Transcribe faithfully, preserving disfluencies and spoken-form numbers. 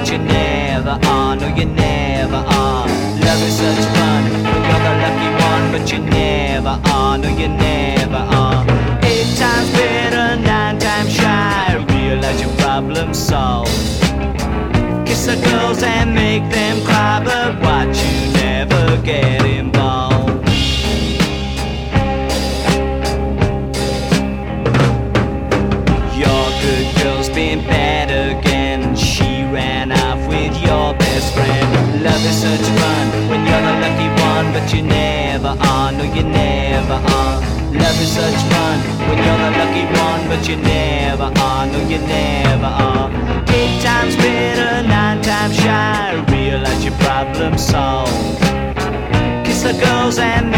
but you never are. No, you never are. Love is such fun when you're the lucky one, but you never are. No, you never are. Eight times better, nine times shy. Realize your problem solved. Kiss the girls and make them cry, but watch you never get involved. Your good girl's been bad again. She ran off with your best friend. Love is such fun when you're the lucky one, but you never are. No, you never are. Love is such fun when you're the lucky one, but you never are. No, you never are. Eight times better, nine times shy. Realize your problem solved. Kiss the girls and